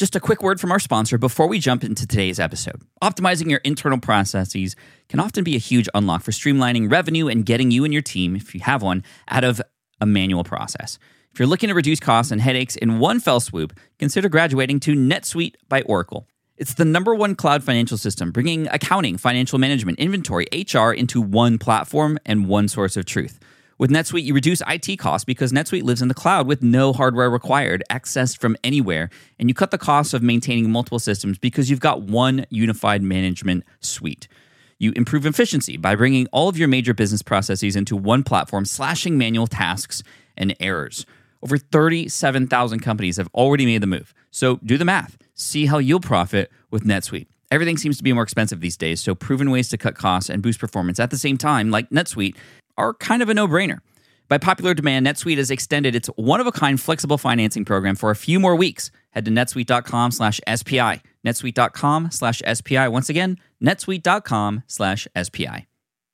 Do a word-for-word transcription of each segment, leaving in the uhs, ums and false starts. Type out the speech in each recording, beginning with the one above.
Just a quick word from our sponsor before we jump into today's episode. Optimizing your internal processes can often be a huge unlock for streamlining revenue and getting you and your team, if you have one, out of a manual process. If you're looking to reduce costs and headaches in one fell swoop, consider graduating to NetSuite by Oracle. It's the number one cloud financial system, bringing accounting, financial management, inventory, H R into one platform and one source of truth. With NetSuite, you reduce I T costs because NetSuite lives in the cloud with no hardware required, accessed from anywhere, and you cut the costs of maintaining multiple systems because you've got one unified management suite. You improve efficiency by bringing all of your major business processes into one platform, slashing manual tasks and errors. Over thirty-seven thousand companies have already made the move. So do the math. See how you'll profit with NetSuite. Everything seems to be more expensive these days, so proven ways to cut costs and boost performance at the same time, like NetSuite, are kind of a no-brainer. By popular demand, NetSuite has extended its one-of-a-kind flexible financing program for a few more weeks. Head to netsuite.com slash SPI. netsuite.com slash SPI. Once again, netsuite.com slash SPI.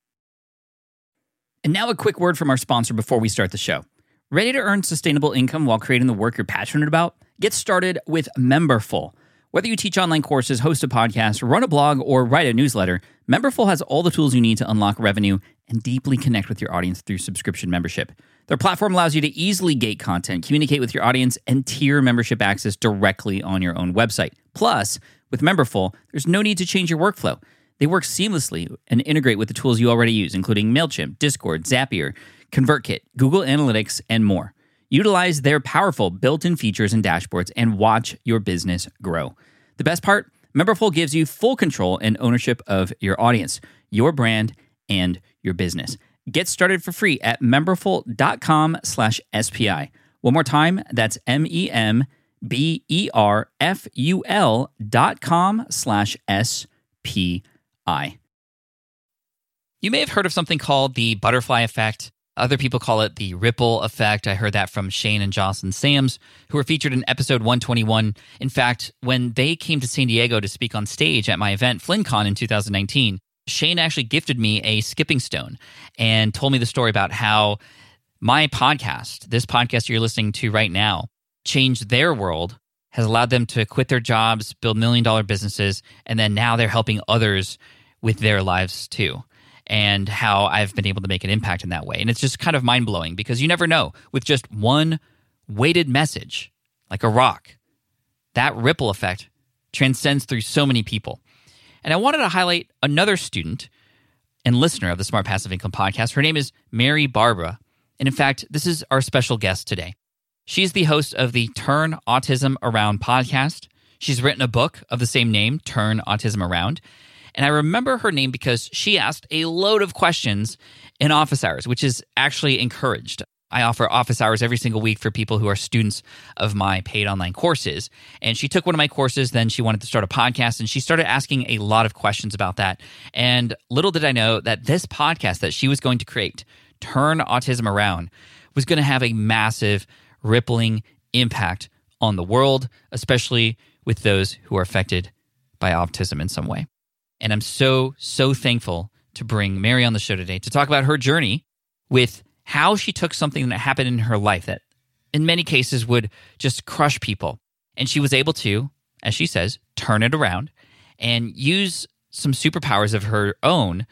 And now a quick word from our sponsor before we start the show. Ready to earn sustainable income while creating the work you're passionate about? Get started with Memberful. Whether you teach online courses, host a podcast, run a blog, or write a newsletter, Memberful has all the tools you need to unlock revenue and deeply connect with your audience through subscription membership. Their platform allows you to easily gate content, communicate with your audience, and tier membership access directly on your own website. Plus, with Memberful, there's no need to change your workflow. They work seamlessly and integrate with the tools you already use, including MailChimp, Discord, Zapier, ConvertKit, Google Analytics, and more. Utilize their powerful built-in features and dashboards and watch your business grow. The best part? Memberful gives you full control and ownership of your audience, your brand, and your business. Get started for free at memberful.com slash SPI. One more time, that's M-E-M-B-E-R-F-U-L dot com slash S-P-I. You may have heard of something called the butterfly effect. Other people call it the ripple effect. I heard that from Shane and Jocelyn Sams, who were featured in episode one twenty-one. In fact, when they came to San Diego to speak on stage at my event, FlynnCon in two thousand nineteen, Shane actually gifted me a skipping stone and told me the story about how my podcast, this podcast you're listening to right now, changed their world, has allowed them to quit their jobs, build million-dollar businesses, and then now they're helping others with their lives too. And how I've been able to make an impact in that way. And it's just kind of mind-blowing because you never know. With just one weighted message, like a rock, that ripple effect transcends through so many people. And I wanted to highlight another student and listener of the Smart Passive Income podcast. Her name is Mary Barbara. And in fact, this is our special guest today. She's the host of the Turn Autism Around podcast. She's written a book of the same name, Turn Autism Around. And I remember her name because she asked a load of questions in office hours, which is actually encouraged. I offer office hours every single week for people who are students of my paid online courses. And she took one of my courses, then she wanted to start a podcast, and she started asking a lot of questions about that. And little did I know that this podcast that she was going to create, Turn Autism Around, was going to have a massive rippling impact on the world, especially with those who are affected by autism in some way. And I'm so, so thankful to bring Mary on the show today to talk about her journey with how she took something that happened in her life that in many cases would just crush people. And she was able to, as she says, turn it around and use some superpowers of her own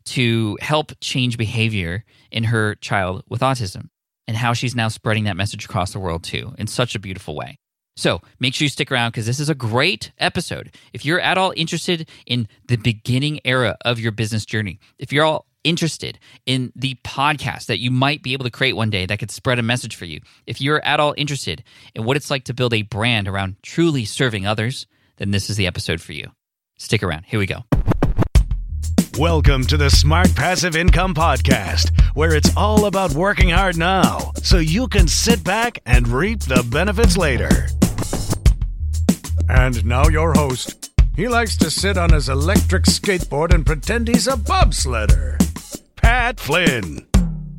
to help change behavior in her child with autism, and how she's now spreading that message across the world too in such a beautiful way. So make sure you stick around because this is a great episode. If you're at all interested in the beginning era of your business journey, if you're all interested in the podcast that you might be able to create one day that could spread a message for you, if you're at all interested in what it's like to build a brand around truly serving others, then this is the episode for you. Stick around. Here we go. Welcome to the Smart Passive Income Podcast, where it's all about working hard now so you can sit back and reap the benefits later. And now your host. He likes to sit on his electric skateboard and pretend he's a bobsledder. Pat Flynn.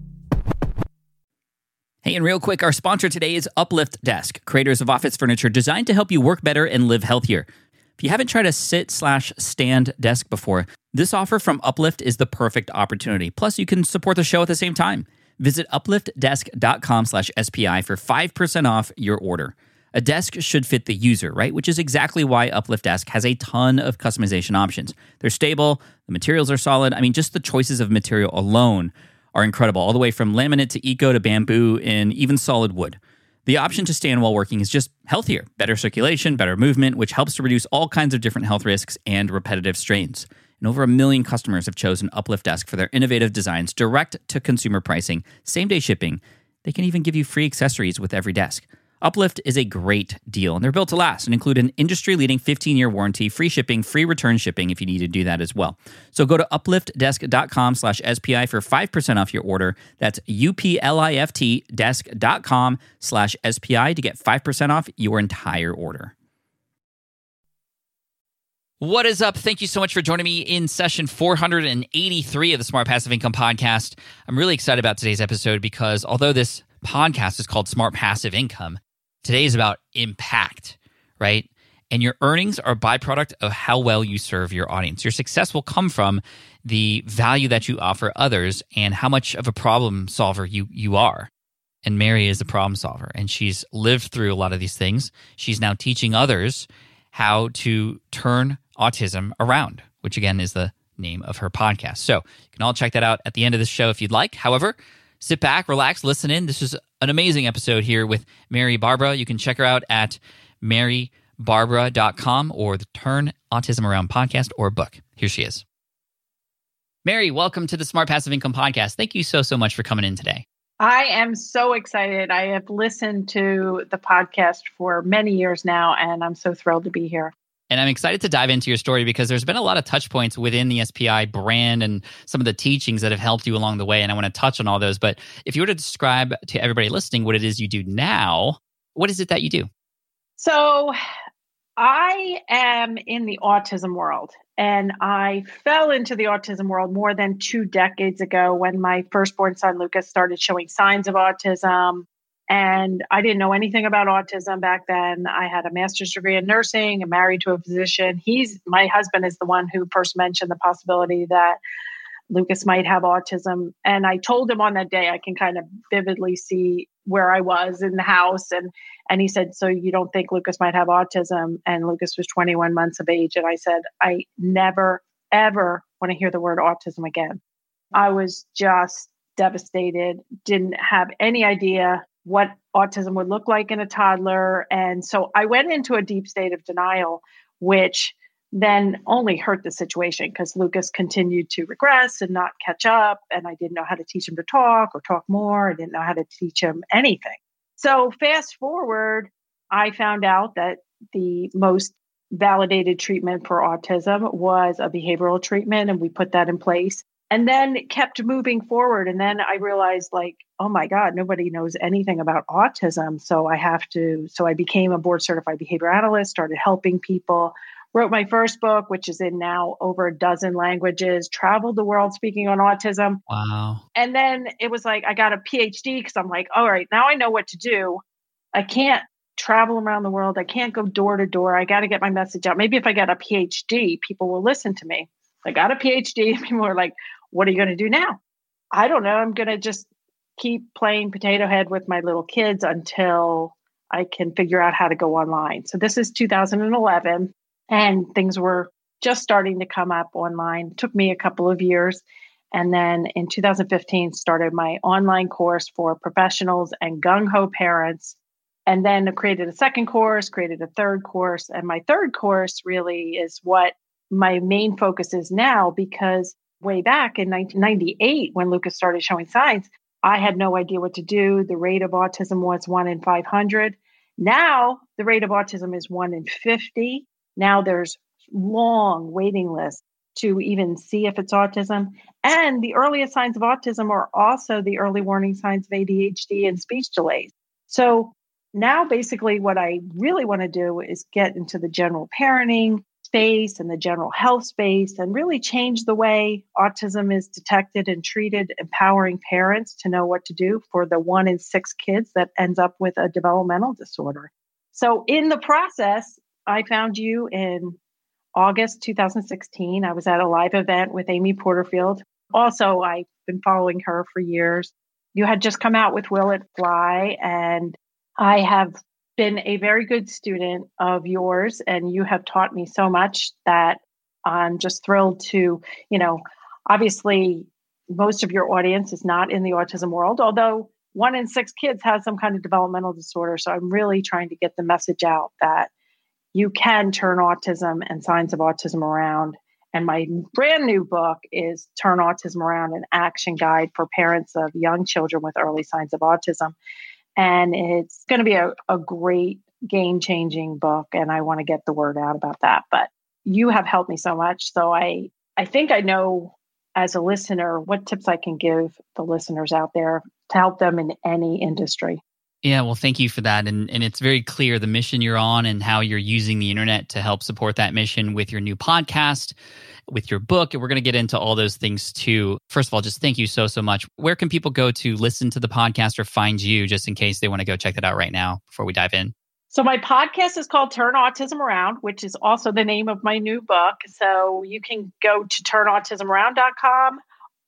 Hey, and real quick, our sponsor today is Uplift Desk, creators of office furniture designed to help you work better and live healthier. If you haven't tried a sit slash stand desk before, this offer from Uplift is the perfect opportunity. Plus, you can support the show at the same time. Visit upliftdesk.com slash SPI for five percent off your order. A desk should fit the user, right? Which is exactly why Uplift Desk has a ton of customization options. They're stable, the materials are solid. I mean, just the choices of material alone are incredible, all the way from laminate to eco to bamboo and even solid wood. The option to stand while working is just healthier, better circulation, better movement, which helps to reduce all kinds of different health risks and repetitive strains. And over a million customers have chosen Uplift Desk for their innovative designs, direct-to-consumer pricing, same-day shipping. They can even give you free accessories with every desk. Uplift is a great deal, and they're built to last and include an industry-leading fifteen-year warranty, free shipping, free return shipping if you need to do that as well. So go to upliftdesk.com slash SPI for five percent off your order. That's U-P-L-I-F-T desk.com slash SPI to get five percent off your entire order. What is up? Thank you so much for joining me in session four hundred eighty-three of the Smart Passive Income Podcast. I'm really excited about today's episode because although this podcast is called Smart Passive Income, today is about impact, right? And your earnings are a byproduct of how well you serve your audience. Your success will come from the value that you offer others and how much of a problem solver you, you are. And Mary is a problem solver, and she's lived through a lot of these things. She's now teaching others how to turn autism around, which again is the name of her podcast. So you can all check that out at the end of this show if you'd like. However, sit back, relax, listen in. This is an amazing episode here with Mary Barbara. You can check her out at mary barbara dot com or the Turn Autism Around podcast or book. Here she is. Mary, welcome to the Smart Passive Income Podcast. Thank you so, so much for coming in today. I am so excited. I have listened to the podcast for many years now, and I'm so thrilled to be here. And I'm excited to dive into your story because there's been a lot of touch points within the S P I brand and some of the teachings that have helped you along the way. And I want to touch on all those. But if you were to describe to everybody listening what it is you do now, what is it that you do? So I am in the autism world, and I fell into the autism world more than two decades ago when my firstborn son, Lucas, started showing signs of autism. And I didn't know anything about autism back then. I had a master's degree in nursing and married to a physician. He's my husband is the one who first mentioned the possibility that Lucas might have autism. And I told him on that day, I can kind of vividly see where I was in the house. And, and he said, so you don't think Lucas might have autism? And Lucas was twenty-one months of age. And I said, I never, ever want to hear the word autism again. I was just devastated, didn't have any idea what autism would look like in a toddler. And so I went into a deep state of denial, which then only hurt the situation because Lucas continued to regress and not catch up. And I didn't know how to teach him to talk or talk more. I didn't know how to teach him anything. So fast forward, I found out that the most validated treatment for autism was a behavioral treatment, and we put that in place. And then it kept moving forward. And then I realized, like, oh my God, nobody knows anything about autism. So I have to, so I became a board certified behavior analyst, started helping people, wrote my first book, which is in now over a dozen languages, traveled the world speaking on autism. Wow. And then it was like, I got a P H D because I'm like, all right, now I know what to do. I can't travel around the world. I can't go door to door. I got to get my message out. Maybe if I get a P H D, people will listen to me. I got a P H D. People are like, what are you going to do now? I don't know. I'm going to just keep playing potato head with my little kids until I can figure out how to go online. So this is two thousand eleven, and things were just starting to come up online. It took me a couple of years. And then in two thousand fifteen, started my online course for professionals and gung-ho parents. And then created a second course, created a third course. And my third course really is what my main focus is now, because way back in nineteen ninety-eight, when Lucas started showing signs, I had no idea what to do. The rate of autism was one in five hundred. Now the rate of autism is one in fifty. Now there's long waiting lists to even see if it's autism. And the earliest signs of autism are also the early warning signs of A D H D and speech delays. So now basically what I really want to do is get into the general parenting space and the general health space and really change the way autism is detected and treated, empowering parents to know what to do for the one in six kids that ends up with a developmental disorder. So in the process, I found you in August two thousand sixteen. I was at a live event with Amy Porterfield. Also, I've been following her for years. You had just come out with Will It Fly, and I have been a very good student of yours, and you have taught me so much that I'm just thrilled to, you know, obviously most of your audience is not in the autism world, although one in six kids has some kind of developmental disorder. So I'm really trying to get the message out that you can turn autism and signs of autism around. And my brand new book is Turn Autism Around, an action guide for parents of young children with early signs of autism. And it's going to be a, a great game-changing book. And I want to get the word out about that. But you have helped me so much. So I, I think I know as a listener what tips I can give the listeners out there to help them in any industry. Yeah, well, thank you for that. And and it's very clear the mission you're on and how you're using the internet to help support that mission with your new podcast, with your book. And we're going to get into all those things too. First of all, just thank you so, so much. Where can people go to listen to the podcast or find you, just in case they want to go check that out right now before we dive in? So my podcast is called Turn Autism Around, which is also the name of my new book. So you can go to turn autism around dot com,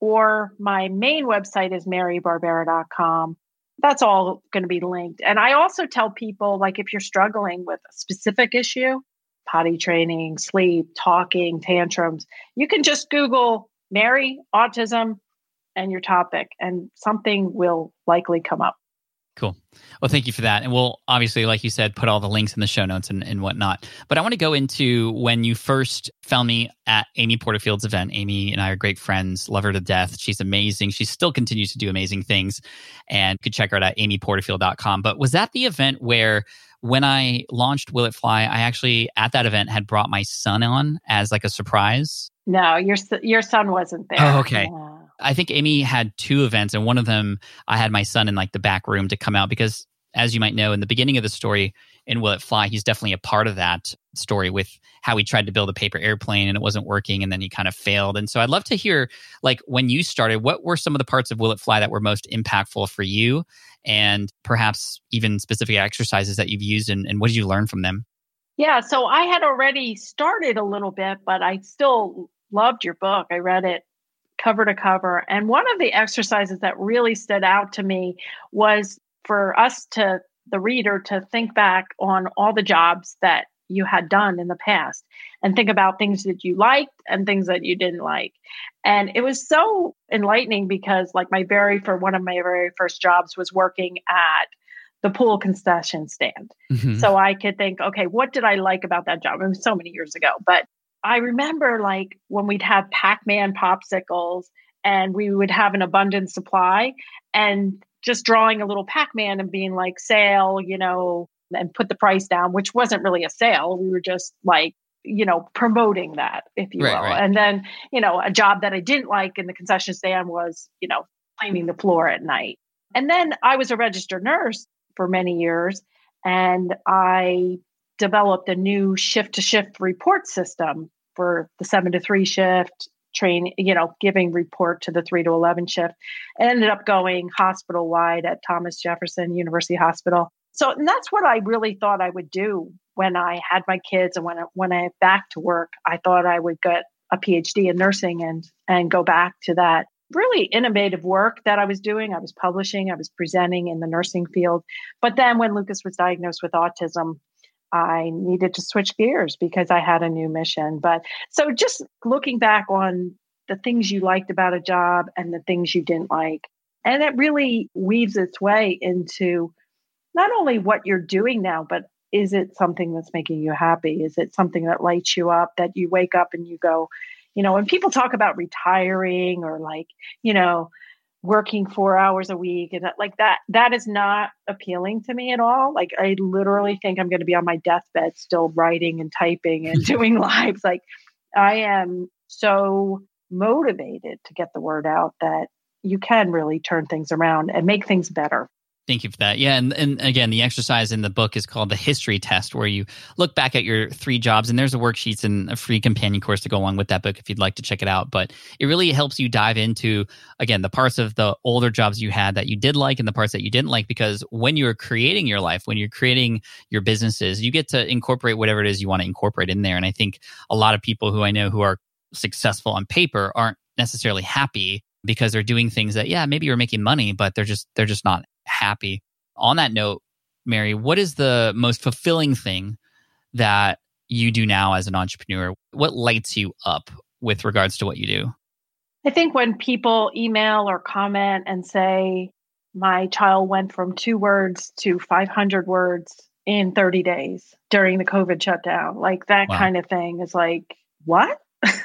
or my main website is mary barbera dot com. That's all going to be linked. And I also tell people, like, if you're struggling with a specific issue, potty training, sleep, talking, tantrums, you can just Google Mary autism and your topic, and something will likely come up. Cool. Well, thank you for that. And we'll obviously, like you said, put all the links in the show notes and, and whatnot. But I want to go into when you first found me at Amy Porterfield's event. Amy and I are great friends, love her to death. She's amazing. She still continues to do amazing things. And you could check her out at amy porterfield dot com. But was that the event where when I launched Will It Fly, I actually, at that event, had brought my son on as like a surprise? No, your your son wasn't there. Oh, okay. Yeah. I think Amy had two events, and one of them I had my son in like the back room to come out because, as you might know, in the beginning of the story in Will It Fly, he's definitely a part of that story with how he tried to build a paper airplane and it wasn't working, and then he kind of failed. And so I'd love to hear, like, when you started, what were some of the parts of Will It Fly that were most impactful for you, and perhaps even specific exercises that you've used, and, and what did you learn from them? Yeah, so I had already started a little bit, but I still loved your book. I read it cover to cover. And one of the exercises that really stood out to me was for us to, the reader, to think back on all the jobs that you had done in the past and think about things that you liked and things that you didn't like. And it was so enlightening because, like, my very, for one of my very first jobs was working at the pool concession stand. Mm-hmm. So I could think, okay, what did I like about that job? It was so many years ago, but I remember, like, when we'd have Pac-Man popsicles and we would have an abundant supply, and just drawing a little Pac-Man and being like, sale, you know, and put the price down, which wasn't really a sale. We were just like, you know, promoting that, if you right, will. Right. And then, you know, a job that I didn't like in the concession stand was, you know, cleaning the floor at night. And then I was a registered nurse for many years, and I developed a new shift to shift report system for the seven to three shift, train, you know, giving report to the three to eleven shift. I ended up going hospital wide at Thomas Jefferson University Hospital. So, and that's what I really thought I would do when I had my kids, and when I, when I back to work, I thought I would get a P H D in nursing and and go back to that really innovative work that I was doing. I was publishing, I was presenting in the nursing field. But then when Lucas was diagnosed with autism, I needed to switch gears because I had a new mission. But so just looking back on the things you liked about a job and the things you didn't like, and it really weaves its way into not only what you're doing now, but is it something that's making you happy? Is it something that lights you up, that you wake up and you go, you know, when people talk about retiring or, like, you know, working four hours a week and that, like that, that is not appealing to me at all. Like, I literally think I'm going to be on my deathbed still writing and typing and doing lives. Like, I am so motivated to get the word out that you can really turn things around and make things better. Thank you for that. Yeah. And, and again, the exercise in the book is called the history test, where you look back at your three jobs, and there's a worksheets and a free companion course to go along with that book if you'd like to check it out. But it really helps you dive into, again, the parts of the older jobs you had that you did like and the parts that you didn't like, because when you're creating your life, when you're creating your businesses, you get to incorporate whatever it is you want to incorporate in there. And I think a lot of people who I know who are successful on paper aren't necessarily happy because they're doing things that, yeah, maybe you're making money, but they're just, they're just not happy. On that note, Mary, what is the most fulfilling thing that you do now as an entrepreneur? What lights you up with regards to what you do? I think when people email or comment and say, my child went from two words to five hundred words in thirty days during the COVID shutdown, like that wow. kind of thing is like, what?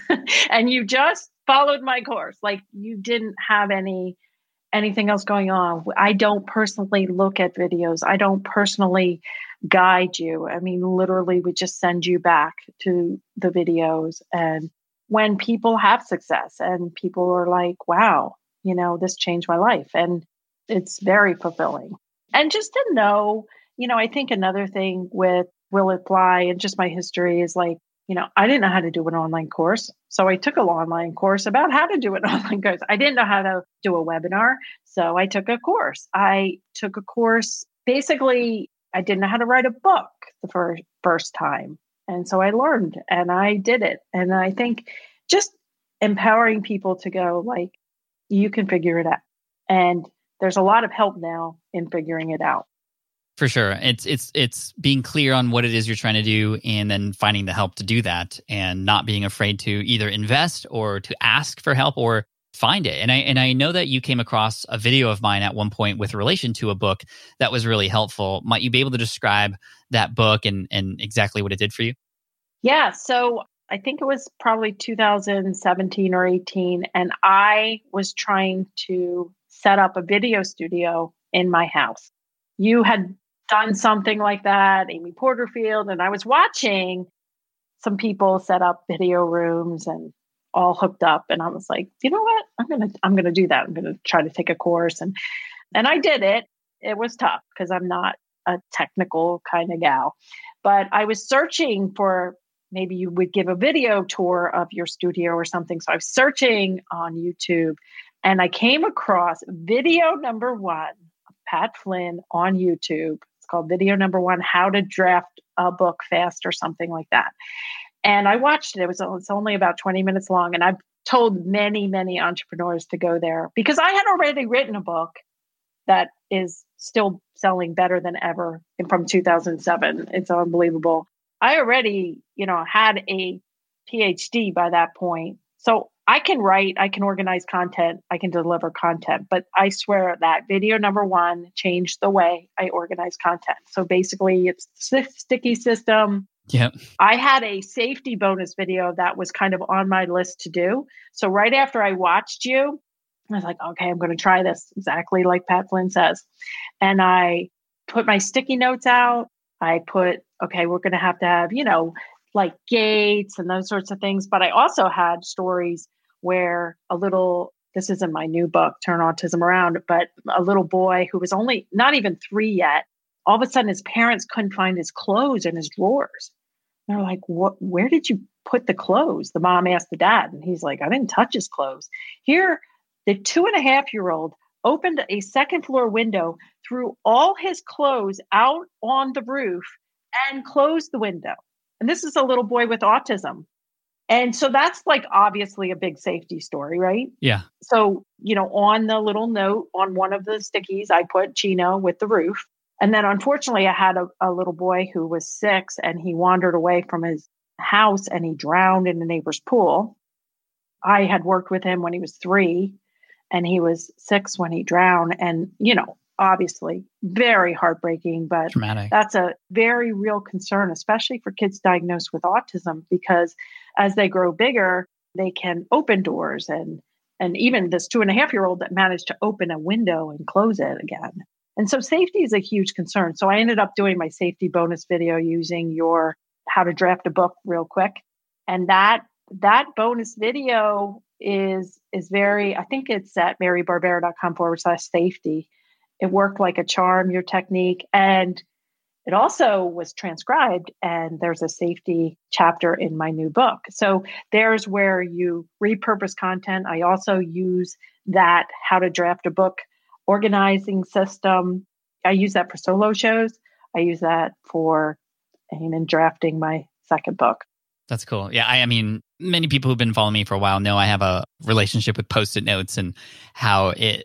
And you just followed my course. Like you didn't have any anything else going on. I don't personally look at videos. I don't personally guide you. I mean, literally, we just send you back to the videos. And when people have success and people are like, wow, you know, this changed my life. And it's very fulfilling. And just to know, you know, I think another thing with Will It Fly and just my history is like, you know, I didn't know how to do an online course. So I took an online course about how to do an online course. I didn't know how to do a webinar. So I took a course. I took a course. Basically, I didn't know how to write a book the first, first time. And so I learned and I did it. And I think just empowering people to go like, you can figure it out. And there's a lot of help now in figuring it out. For sure. It's it's it's being clear on what it is you're trying to do and then finding the help to do that and not being afraid to either invest or to ask for help or find it. And I and I know that you came across a video of mine at one point with relation to a book that was really helpful. Might you be able to describe that book and, and exactly what it did for you? Yeah. So I think it was probably two thousand seventeen or eighteen. And I was trying to set up a video studio in my house. You had done something like that, Amy Porterfield, and I was watching some people set up video rooms and all hooked up. And I was like, you know what? I'm going to, I'm going to do that. I'm going to try to take a course. And, and I did it. It was tough because I'm not a technical kind of gal, but I was searching for, maybe you would give a video tour of your studio or something. So I was searching on YouTube and I came across video number one of Pat Flynn on YouTube. It's called video number one, how to draft a book fast or something like that. And I watched it. It was it's only about twenty minutes long. And I've told many, many entrepreneurs to go there because I had already written a book that is still selling better than ever from two thousand seven. It's unbelievable. I already, you know, had a P H D by that point. So I can write, I can organize content, I can deliver content, but I swear that video number one changed the way I organize content. So basically it's the sticky system. Yep. I had a safety bonus video that was kind of on my list to do. So right after I watched you, I was like, okay, I'm going to try this exactly like Pat Flynn says. And I put my sticky notes out. I put, okay, we're going to have to have, you know, like gates and those sorts of things. But I also had stories where a little, this isn't my new book, Turn Autism Around, but a little boy who was only not even three yet, all of a sudden his parents couldn't find his clothes in his drawers. They're like, what, where did you put the clothes? The mom asked the dad, and he's like, I didn't touch his clothes. Here, the two and a half year old opened a second floor window, threw all his clothes out on the roof and closed the window. And this is a little boy with autism. And so that's like obviously a big safety story, right? Yeah. So, you know, on the little note on one of the stickies, I put Chino with the roof. And then unfortunately, I had a, a little boy who was six and he wandered away from his house and he drowned in the neighbor's pool. I had worked with him when he was three and he was six when he drowned. And, you know, obviously very heartbreaking, but traumatic. That's a very real concern, especially for kids diagnosed with autism, because as they grow bigger, they can open doors. And, and even this two and a half year old that managed to open a window and close it again. And so safety is a huge concern. So I ended up doing my safety bonus video using your how to draft a book real quick. And that that bonus video is is very, I think it's at marybarbera.com forward slash safety. It worked like a charm, your technique. And it also was transcribed. And there's a safety chapter in my new book. So there's where you repurpose content. I also use that how to draft a book organizing system. I use that for solo shows. I use that for and drafting my second book. That's cool. Yeah, I, I mean, many people who've been following me for a while know I have a relationship with Post-it notes and how it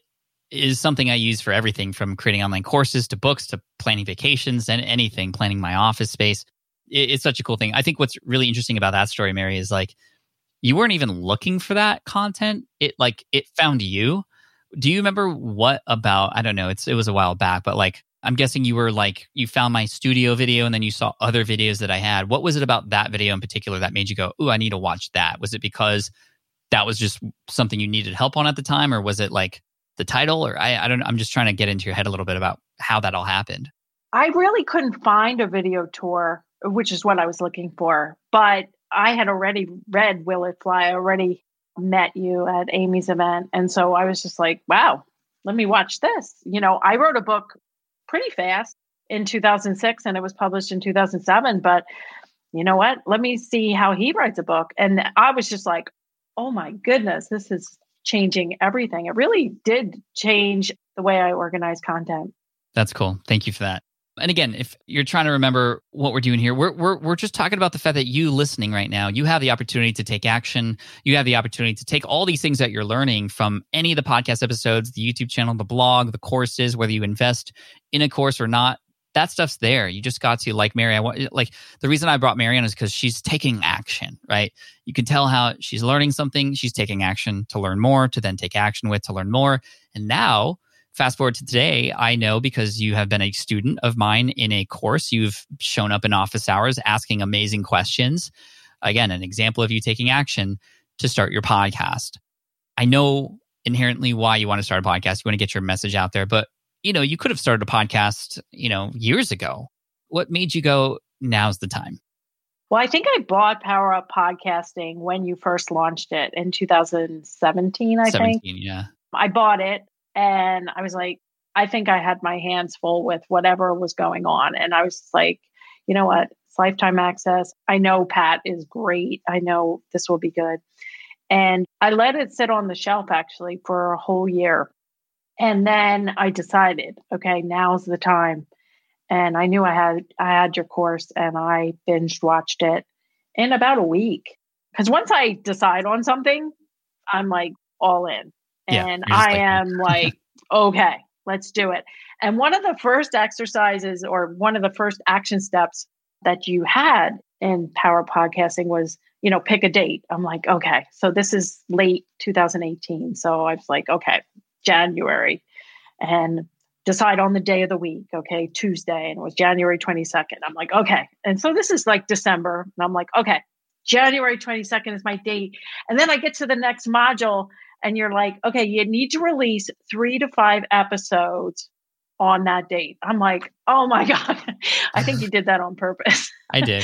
is something I use for everything from creating online courses to books to planning vacations and anything, planning my office space. It, it's such a cool thing. I think what's really interesting about that story, Mary, is like you weren't even looking for that content. It like it found you. Do you remember what about, I don't know, it's it was a while back, but like I'm guessing you were like, you found my studio video and then you saw other videos that I had. What was it about that video in particular that made you go, ooh, I need to watch that? Was it because that was just something you needed help on at the time? Or was it like the title? Or I, I don't know. I'm just trying to get into your head a little bit about how that all happened. I really couldn't find a video tour, which is what I was looking for. But I had already read Will It Fly. I already met you at Amy's event. And so I was just like, wow, let me watch this. You know, I wrote a book pretty fast in two thousand six and it was published in two thousand seven. But you know what? Let me see how he writes a book. And I was just like, oh my goodness, this is changing everything. It really did change the way I organize content. That's cool. Thank you for that. And again, if you're trying to remember what we're doing here, we're we're we're just talking about the fact that you listening right now, you have the opportunity to take action. You have the opportunity to take all these things that you're learning from any of the podcast episodes, the YouTube channel, the blog, the courses, whether you invest in a course or not. That stuff's there. You just got to, like Mary, I want like the reason I brought Mary on is because she's taking action, right? You can tell how she's learning something, she's taking action to learn more, to then take action with, to learn more. And now, fast forward to today, I know because you have been a student of mine in a course, you've shown up in office hours asking amazing questions. Again, an example of you taking action to start your podcast. I know inherently why you want to start a podcast. You want to get your message out there, but you know, you could have started a podcast, you know, years ago. What made you go, now's the time? Well, I think I bought Power Up Podcasting when you first launched it in two thousand seventeen, I seventeen, think. Yeah. I bought it and I was like, I think I had my hands full with whatever was going on. And I was like, you know what? It's lifetime access. I know Pat is great. I know this will be good. And I let it sit on the shelf actually for a whole year. And then I decided, okay, now's the time. And I knew I had I had your course and I binge watched it in about a week. Because once I decide on something, I'm like all in. And yeah, I like am like, okay, let's do it. And one of the first exercises or one of the first action steps that you had in Power Podcasting was, you know, pick a date. I'm like, okay, so this is late two thousand eighteen. So I was like, okay, January, and decide on the day of the week. Okay, Tuesday, and it was January twenty-second. I'm like, okay. And so this is like December, and I'm like, okay, January twenty-second is my date. And then I get to the next module, and you're like, okay, you need to release three to five episodes on that date. I'm like, oh my God, I think you did that on purpose. I did.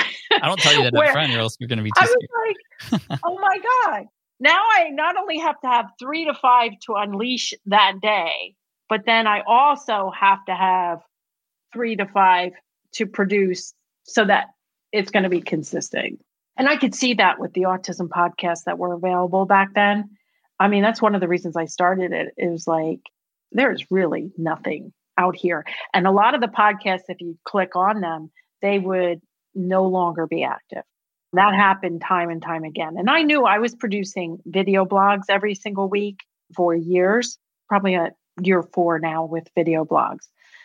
I don't tell you that Where, up front, or else you're going to be too I was scared. like, oh my God. Now I not only have to have three to five to unleash that day, but then I also have to have three to five to produce so that it's going to be consistent. And I could see that with the autism podcasts that were available back then. I mean, that's one of the reasons I started it. It was like, there's really nothing out here. And a lot of the podcasts, if you click on them, they would no longer be active. That happened time and time again. And I knew I was producing video blogs every single week for years, probably a year four now with video blogs.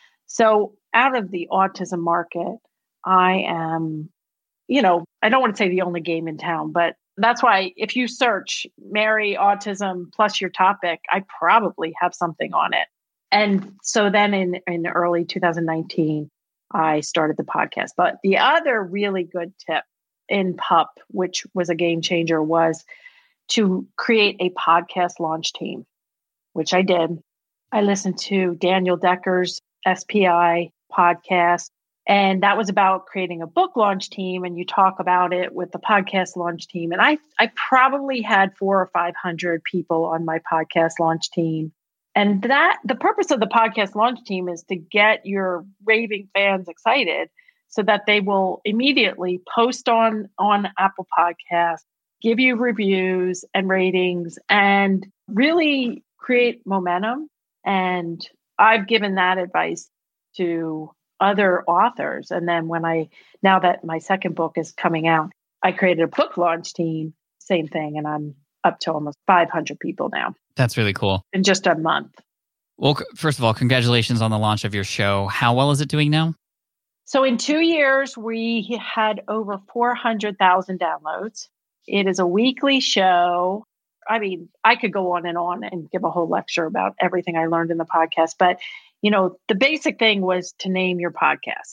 So out of the autism market, I am, you know, I don't want to say the only game in town, but that's why if you search Mary Autism plus your topic, I probably have something on it. And so then in, in early two thousand nineteen, I started the podcast. But the other really good tip in P U P, which was a game changer, was to create a podcast launch team, which I did. I listened to Daniel Decker's S P I podcast, and that was about creating a book launch team. And you talk about it with the podcast launch team. And I, I probably had four or five hundred people on my podcast launch team. And that the purpose of the podcast launch team is to get your raving fans excited, so that they will immediately post on, on Apple Podcasts, give you reviews and ratings, and really create momentum. And I've given that advice to other authors. And then when I, now that my second book is coming out, I created a book launch team, same thing. And I'm up to almost five hundred people now. That's really cool. In just a month. Well, c- first of all, congratulations on the launch of your show. How well is it doing now? So in two years, we had over four hundred thousand downloads. It is a weekly show. I mean, I could go on and on and give a whole lecture about everything I learned in the podcast. But, you know, the basic thing was to name your podcast.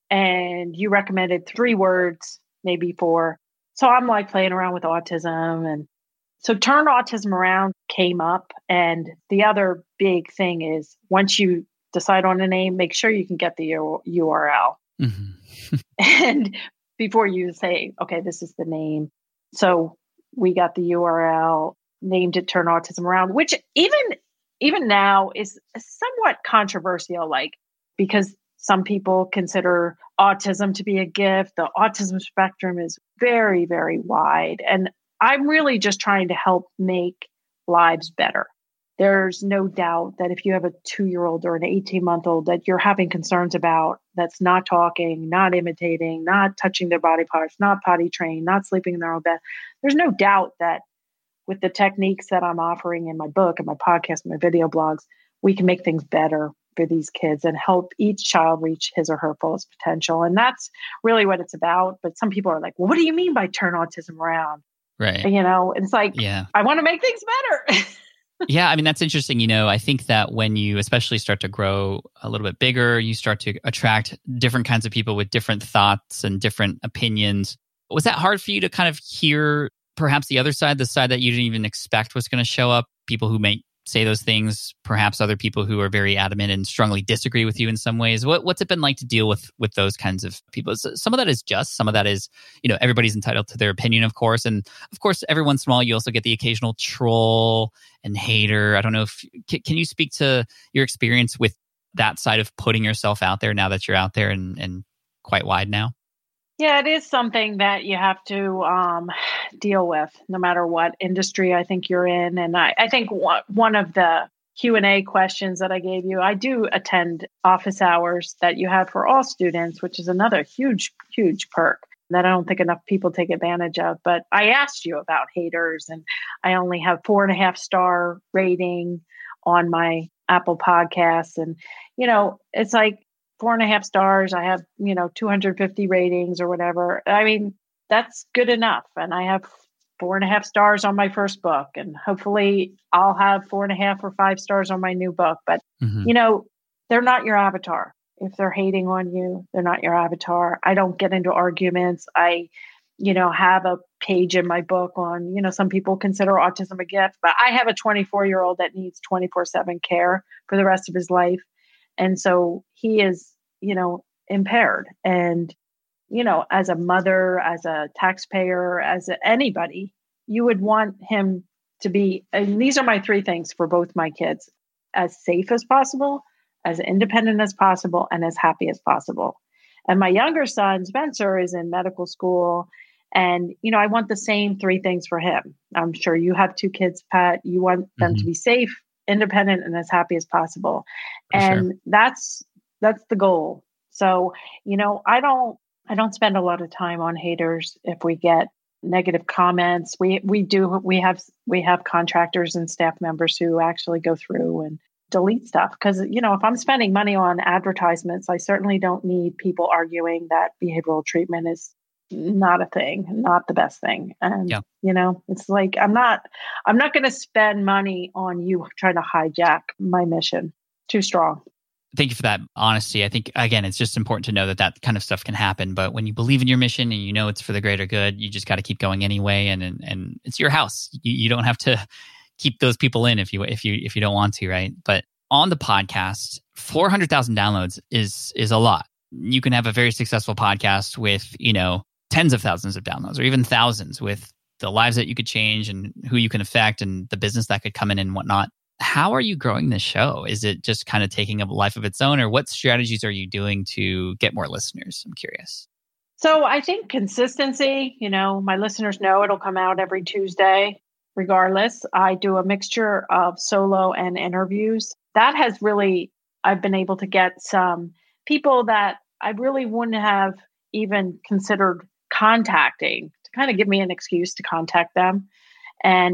And you recommended three words, maybe four. So I'm like playing around with autism. And so Turn Autism Around came up. And the other big thing is once you decide on a name, make sure you can get the U R L. Mm-hmm. And before you say, okay, this is the name. So we got the U R L, named it Turn Autism Around, which even even now is somewhat controversial, like because some people consider autism to be a gift. The autism spectrum is very, very wide. And I'm really just trying to help make lives better. There's no doubt that if you have a two-year-old or an eighteen-month-old that you're having concerns about, that's not talking, not imitating, not touching their body parts, not potty trained, not sleeping in their own bed, there's no doubt that with the techniques that I'm offering in my book and my podcast and my video blogs, we can make things better for these kids and help each child reach his or her fullest potential. And that's really what it's about. But some people are like, well, what do you mean by turn autism around? Right. You know, it's like, yeah. I want to make things better. Yeah, I mean, that's interesting. You know, I think that when you especially start to grow a little bit bigger, you start to attract different kinds of people with different thoughts and different opinions. Was that hard for you to kind of hear perhaps the other side, the side that you didn't even expect was going to show up? People who may say those things, perhaps other people who are very adamant and strongly disagree with you in some ways. What, what's it been like to deal with with those kinds of people? So some of that is just, some of that is, you know, everybody's entitled to their opinion, of course. And of course, every once in a while, you also get the occasional troll and hater. I don't know if, can, can you speak to your experience with that side of putting yourself out there now that you're out there and, and quite wide now? Yeah, it is something that you have to um, deal with no matter what industry I think you're in. And I, I think one, one of the Q and A questions that I gave you, I do attend office hours that you have for all students, which is another huge, huge perk that I don't think enough people take advantage of. But I asked you about haters, and I only have four and a half star rating on my Apple Podcasts. And, you know, it's like, four and a half stars. I have, you know, two hundred fifty ratings or whatever. I mean, that's good enough. And I have four and a half stars on my first book. And hopefully I'll have four and a half or five stars on my new book. But, mm-hmm. you know, they're not your avatar. If they're hating on you, they're not your avatar. I don't get into arguments. I, you know, have a page in my book on, you know, some people consider autism a gift, but I have a twenty-four year old that needs twenty-four seven care for the rest of his life. And so he is, you know, impaired. And, you know, as a mother, as a taxpayer, as a, anybody, you would want him to be, and these are my three things for both my kids, as safe as possible, as independent as possible, and as happy as possible. And my younger son, Spencer, is in medical school. And, you know, I want the same three things for him. I'm sure you have two kids, Pat. You want them mm-hmm. to be safe, independent, and as happy as possible. For and sure. that's that's the goal. So, you know, I don't I don't spend a lot of time on haters. If we get negative comments, we we do we have we have contractors and staff members who actually go through and delete stuff. Because, you know, if I'm spending money on advertisements, I certainly don't need people arguing that behavioral treatment is not a thing, not the best thing. And, yeah. you know, it's like, I'm not, I'm not going to spend money on you trying to hijack my mission. Too strong. Thank you for that honesty. I think, again, it's just important to know that that kind of stuff can happen. But when you believe in your mission and you know it's for the greater good, you just got to keep going anyway. And, and, and it's your house. You, you don't have to keep those people in if you, if you, if you don't want to, right? But on the podcast, four hundred thousand downloads is, is a lot. You can have a very successful podcast with, you know, tens of thousands of downloads or even thousands with the lives that you could change and who you can affect and the business that could come in and whatnot. How are you growing this show? Is it just kind of taking a life of its own, or what strategies are you doing to get more listeners? I'm curious. So I think consistency, you know, my listeners know it'll come out every Tuesday. Regardless, I do a mixture of solo and interviews. That has really, I've been able to get some people that I really wouldn't have even considered contacting to kind of give me an excuse to contact them. And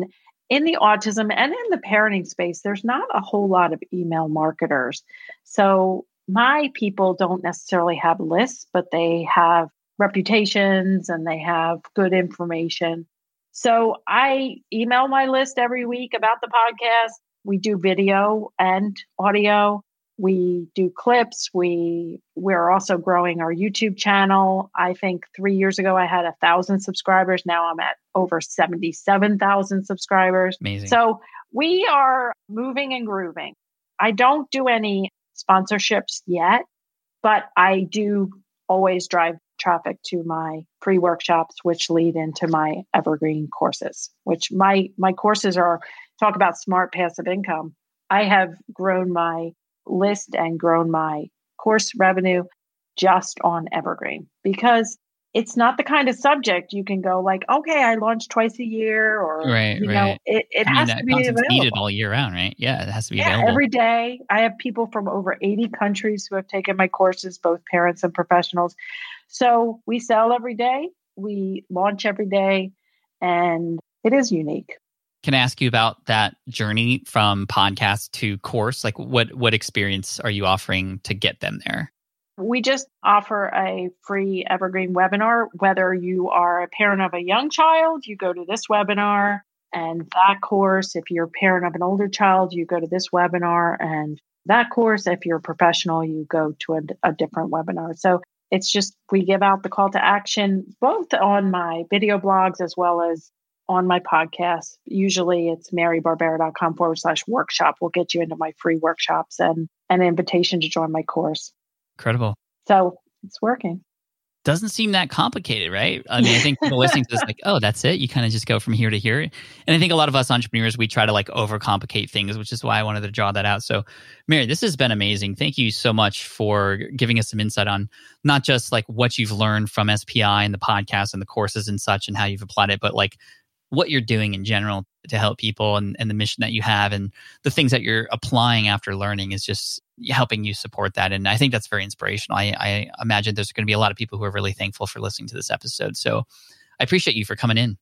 in the autism and in the parenting space, there's not a whole lot of email marketers. So my people don't necessarily have lists, but they have reputations and they have good information. So I email my list every week about the podcast. We do video and audio. We do clips. We, we're also growing our YouTube channel. I think three years ago, I had a thousand subscribers. Now I'm at over seventy-seven thousand subscribers. Amazing. So we are moving and grooving. I don't do any sponsorships yet, but I do always drive traffic to my free workshops, which lead into my evergreen courses, which my, my courses are talk about smart passive income. I have grown my list and grown my course revenue just on evergreen because it's not the kind of subject you can go like, okay, I launch twice a year or, right, you right. know, it, it I mean, has that to be content's available. needed all year round, right? Yeah, it has to be yeah, available. every day. I have people from over eighty countries who have taken my courses, both parents and professionals. So we sell every day, we launch every day, and it is unique. Can I ask you about that journey from podcast to course? Like what, what experience are you offering to get them there? We just offer a free evergreen webinar. Whether you are a parent of a young child, you go to this webinar and that course. If you're a parent of an older child, you go to this webinar and that course. If you're a professional, you go to a, a different webinar. So it's just, we give out the call to action, both on my video blogs as well as on my podcast. Usually it's marybarbera.com forward slash workshop will get you into my free workshops and an invitation to join my course. Incredible. So it's working. Doesn't seem that complicated, right? I mean, I think people listening to this like, oh, that's it. You kind of just go from here to here. And I think a lot of us entrepreneurs, we try to like overcomplicate things, which is why I wanted to draw that out. So Mary, this has been amazing. Thank you so much for giving us some insight on not just like what you've learned from S P I and the podcast and the courses and such and how you've applied it, but like what you're doing in general to help people and, and the mission that you have and the things that you're applying after learning is just helping you support that. And I think that's very inspirational. I, I imagine there's going to be a lot of people who are really thankful for listening to this episode. So I appreciate you for coming in.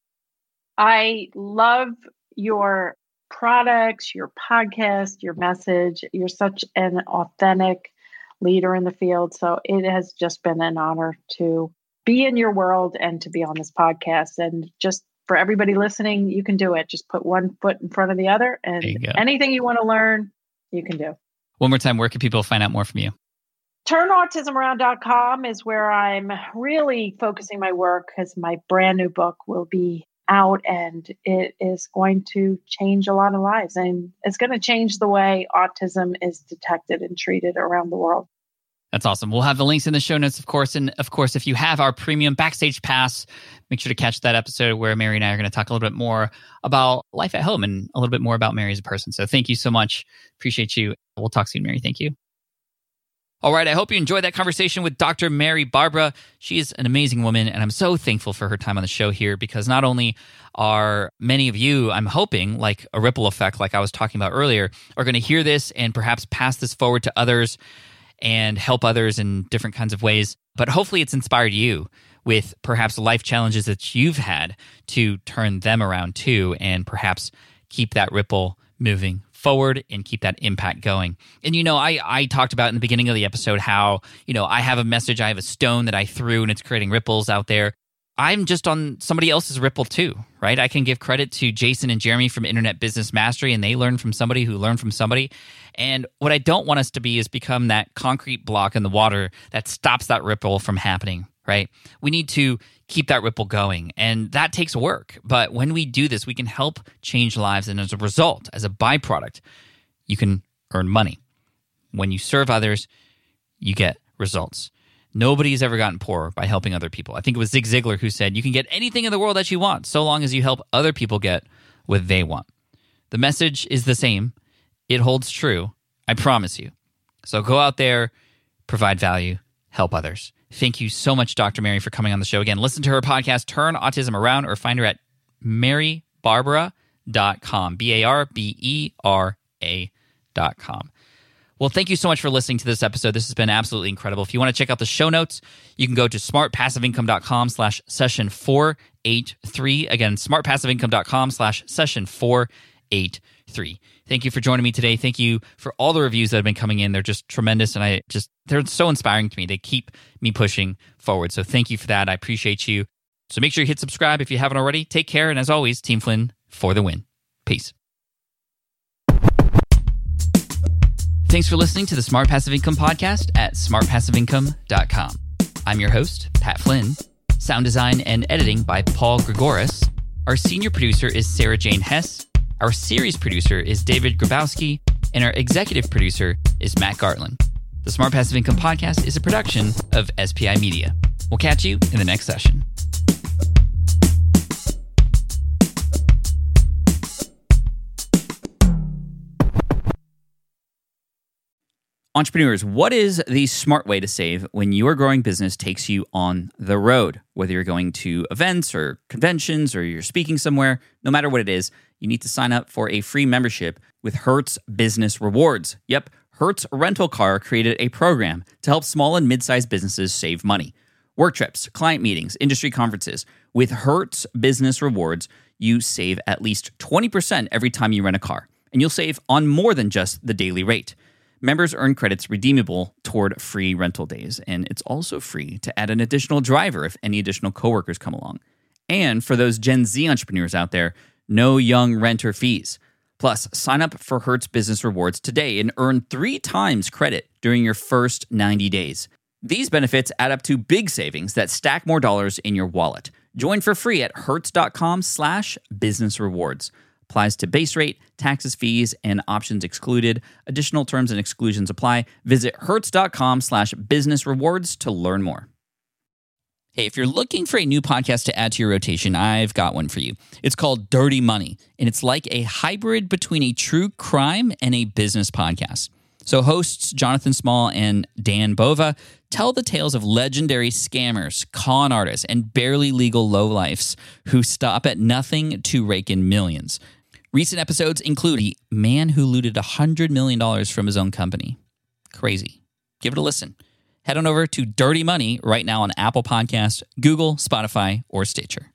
I love your products, your podcast, your message. You're such an authentic leader in the field. So it has just been an honor to be in your world and to be on this podcast. And just for everybody listening, you can do it. Just put one foot in front of the other and anything you want to learn, you can do. One more time, where can people find out more from you? turn autism around dot com is where I'm really focusing my work because my brand new book will be out and it is going to change a lot of lives. And it's going to change the way autism is detected and treated around the world. That's awesome. We'll have the links in the show notes, of course. And of course, if you have our premium Backstage Pass, make sure to catch that episode where Mary and I are going to talk a little bit more about life at home and a little bit more about Mary as a person. So thank you so much. Appreciate you. We'll talk soon, Mary. Thank you. All right. I hope you enjoyed that conversation with Doctor Mary Barbara. She is an amazing woman, and I'm so thankful for her time on the show here because not only are many of you, I'm hoping, like a ripple effect, like I was talking about earlier, are going to hear this and perhaps pass this forward to others and help others in different kinds of ways. But hopefully it's inspired you with perhaps life challenges that you've had to turn them around too and perhaps keep that ripple moving forward and keep that impact going. And, you know, I, I talked about in the beginning of the episode how, you know, I have a message, I have a stone that I threw and it's creating ripples out there. I'm just on somebody else's ripple too, right? I can give credit to Jason and Jeremy from Internet Business Mastery, and they learned from somebody who learned from somebody. And what I don't want us to be is become that concrete block in the water that stops that ripple from happening, right? We need to keep that ripple going, and that takes work. But when we do this, we can help change lives, and as a result, as a byproduct, you can earn money. When you serve others, you get results. Nobody's ever gotten poor by helping other people. I think it was Zig Ziglar who said, you can get anything in the world that you want so long as you help other people get what they want. The message is the same. It holds true. I promise you. So go out there, provide value, help others. Thank you so much, Doctor Mary, for coming on the show again. Listen to her podcast, Turn Autism Around, or find her at mary barbara dot com, B A R B E R A dot com. Well, thank you so much for listening to this episode. This has been absolutely incredible. If you want to check out the show notes, you can go to smartpassiveincome.com slash session 483. Again, smartpassiveincome.com slash session 483. Thank you for joining me today. Thank you for all the reviews that have been coming in. They're just tremendous, and I just they're so inspiring to me. They keep me pushing forward. So thank you for that. I appreciate you. So make sure you hit subscribe if you haven't already. Take care, and as always, Team Flynn for the win. Peace. Thanks for listening to the Smart Passive Income podcast at smart passive income dot com. I'm your host, Pat Flynn. Sound design and editing by Paul Gregoris. Our senior producer is Sarah Jane Hess. Our series producer is David Grabowski. And our executive producer is Matt Gartland. The Smart Passive Income podcast is a production of S P I Media. We'll catch you in the next session. Entrepreneurs, what is the smart way to save when your growing business takes you on the road? Whether you're going to events or conventions or you're speaking somewhere, no matter what it is, you need to sign up for a free membership with Hertz Business Rewards. Yep, Hertz Rental Car created a program to help small and mid-sized businesses save money. Work trips, client meetings, industry conferences. With Hertz Business Rewards, you save at least twenty percent every time you rent a car, and you'll save on more than just the daily rate. Members earn credits redeemable toward free rental days, and it's also free to add an additional driver if any additional coworkers come along. And for those Gen Z entrepreneurs out there, no young renter fees. Plus, sign up for Hertz Business Rewards today and earn three times credit during your first ninety days. These benefits add up to big savings that stack more dollars in your wallet. Join for free at hertz.com slash business rewards. Applies to base rate, taxes, fees, and options excluded. Additional terms and exclusions apply. Visit hertz.com slash business rewards to learn more. Hey, if you're looking for a new podcast to add to your rotation, I've got one for you. It's called Dirty Money, and it's like a hybrid between a true crime and a business podcast. So hosts Jonathan Small and Dan Bova tell the tales of legendary scammers, con artists, and barely legal lowlifes who stop at nothing to rake in millions. Recent episodes include a man who looted one hundred million dollars from his own company. Crazy. Give it a listen. Head on over to Dirty Money right now on Apple Podcasts, Google, Spotify, or Stitcher.